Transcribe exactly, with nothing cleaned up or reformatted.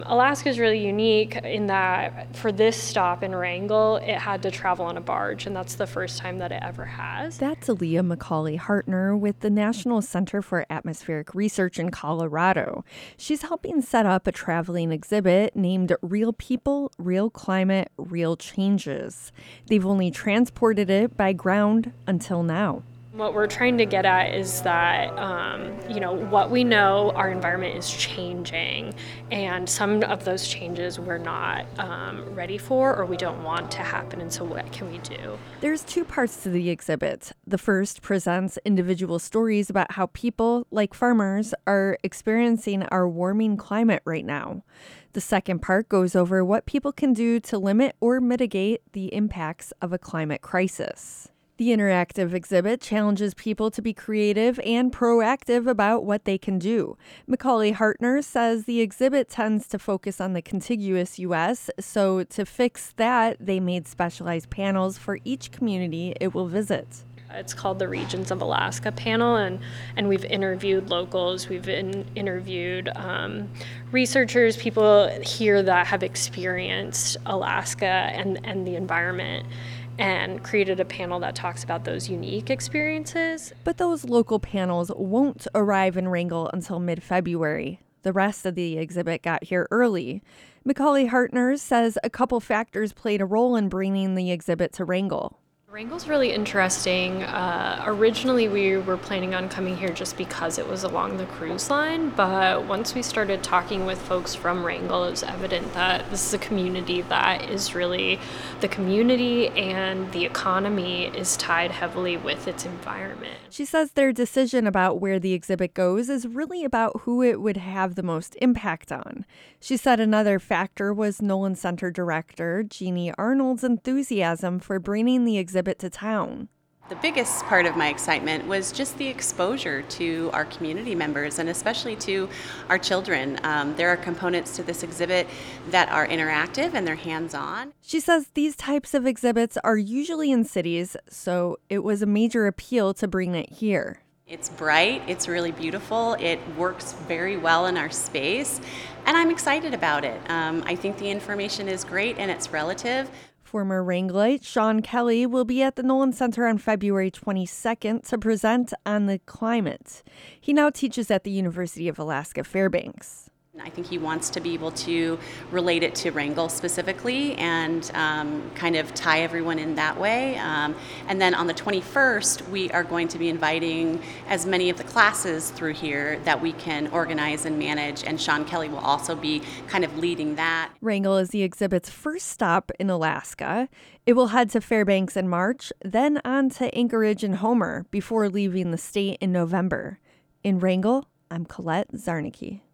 Alaska is really unique in that for this stop in Wrangell, it had to travel on a barge, and that's the first time that it ever has. That's Aaliyah Macaulay Hartner with the National Center for Atmospheric Research in Colorado. She's helping set up a traveling exhibit named Real People, Real Climate, Real Changes. They've only transported it by ground until now. What we're trying to get at is that, um, you know, what we know, our environment is changing, and some of those changes we're not um, ready for or we don't want to happen, and so what can we do? There's two parts to the exhibit. The first presents individual stories about how people, like farmers, are experiencing our warming climate right now. The second part goes over what people can do to limit or mitigate the impacts of a climate crisis. The interactive exhibit challenges people to be creative and proactive about what they can do. Macaulay Hartner says the exhibit tends to focus on the contiguous U S, so to fix that, they made specialized panels for each community it will visit. It's called the Regions of Alaska panel, and, and we've interviewed locals, we've in, interviewed um, researchers, people here that have experienced Alaska and, and the environment, and created a panel that talks about those unique experiences. But those local panels won't arrive in Wrangell until mid-February. The rest of the exhibit got here early. Macaulay Hartner says a couple factors played a role in bringing the exhibit to Wrangell. Wrangell's really interesting. Uh, originally, we were planning on coming here just because it was along the cruise line, but once we started talking with folks from Wrangell, it was evident that this is a community that is really, the community and the economy is tied heavily with its environment. She says their decision about where the exhibit goes is really about who it would have the most impact on. She said another factor was Nolan Center Director Jeannie Arnold's enthusiasm for bringing the exhibit to town. The biggest part of my excitement was just the exposure to our community members and especially to our children. Um, there are components to this exhibit that are interactive and they're hands-on. She says these types of exhibits are usually in cities, so it was a major appeal to bring it here. It's bright, it's really beautiful, it works very well in our space, and I'm excited about it. Um, I think the information is great and it's relative. Former Wrangellite Sean Kelly will be at the Nolan Center on February twenty-second to present on the climate. He now teaches at the University of Alaska Fairbanks. I think he wants to be able to relate it to Wrangell specifically and um, kind of tie everyone in that way. Um, and then on the twenty-first, we are going to be inviting as many of the classes through here that we can organize and manage, and Sean Kelly will also be kind of leading that. Wrangell is the exhibit's first stop in Alaska. It will head to Fairbanks in March, then on to Anchorage and Homer before leaving the state in November. In Wrangell, I'm Colette Zarnicki.